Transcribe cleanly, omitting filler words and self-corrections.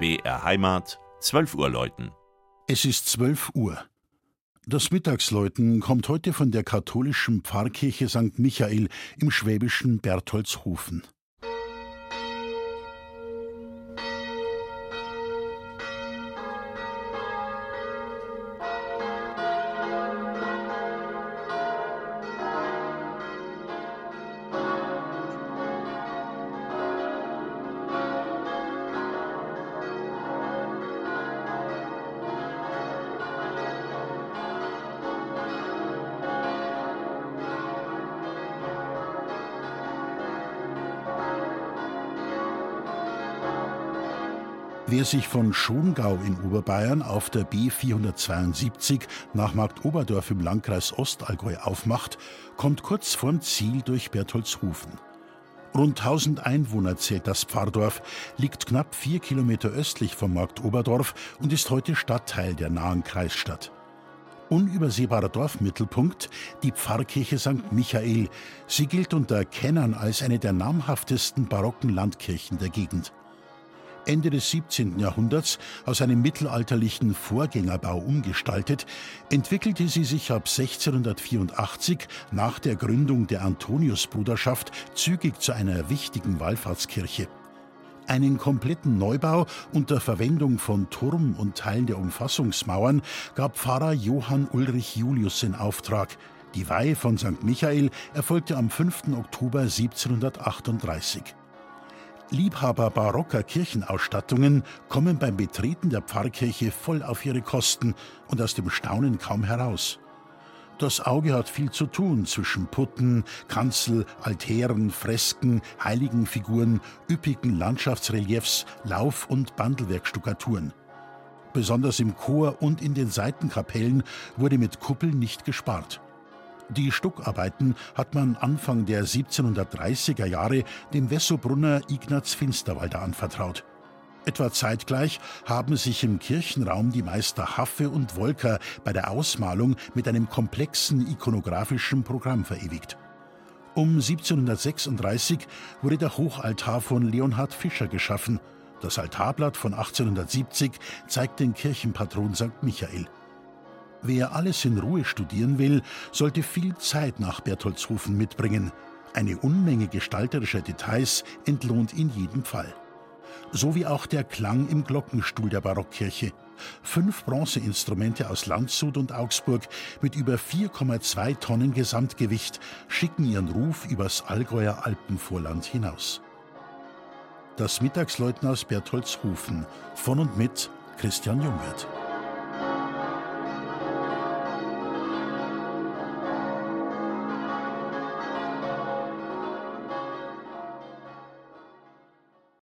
BR Heimat, 12 Uhr läuten. Es ist 12 Uhr. Das Mittagsläuten kommt heute von der katholischen Pfarrkirche St. Michael im schwäbischen Bertholdshofen. Wer sich von Schongau in Oberbayern auf der B472 nach Marktoberdorf im Landkreis Ostallgäu aufmacht, kommt kurz vorm Ziel durch Bertholdshofen. Rund 1000 Einwohner zählt das Pfarrdorf, liegt knapp 4 Kilometer östlich von Marktoberdorf und ist heute Stadtteil der nahen Kreisstadt. Unübersehbarer Dorfmittelpunkt, die Pfarrkirche St. Michael. Sie gilt unter Kennern als eine der namhaftesten barocken Landkirchen der Gegend. Ende des 17. Jahrhunderts aus einem mittelalterlichen Vorgängerbau umgestaltet, entwickelte sie sich ab 1684 nach der Gründung der Antoniusbruderschaft zügig zu einer wichtigen Wallfahrtskirche. Einen kompletten Neubau unter Verwendung von Turm und Teilen der Umfassungsmauern gab Pfarrer Johann Ulrich Julius in Auftrag. Die Weihe von St. Michael erfolgte am 5. Oktober 1738. Liebhaber barocker Kirchenausstattungen kommen beim Betreten der Pfarrkirche voll auf ihre Kosten und aus dem Staunen kaum heraus. Das Auge hat viel zu tun zwischen Putten, Kanzel, Altären, Fresken, Heiligenfiguren, üppigen Landschaftsreliefs, Lauf- und Bandelwerkstuckaturen. Besonders im Chor und in den Seitenkapellen wurde mit Kuppeln nicht gespart. Die Stuckarbeiten hat man Anfang der 1730er Jahre dem Wessobrunner Ignaz Finsterwalder anvertraut. Etwa zeitgleich haben sich im Kirchenraum die Meister Haffe und Wolker bei der Ausmalung mit einem komplexen ikonografischen Programm verewigt. Um 1736 wurde der Hochaltar von Leonhard Fischer geschaffen. Das Altarblatt von 1870 zeigt den Kirchenpatron St. Michael. Wer alles in Ruhe studieren will, sollte viel Zeit nach Bertholdshofen mitbringen. Eine Unmenge gestalterischer Details entlohnt in jedem Fall. So wie auch der Klang im Glockenstuhl der Barockkirche. 5 Bronzeinstrumente aus Landshut und Augsburg mit über 4,2 Tonnen Gesamtgewicht schicken ihren Ruf übers Allgäuer Alpenvorland hinaus. Das Mittagsläuten aus Bertholdshofen von und mit Christian Jungwirth.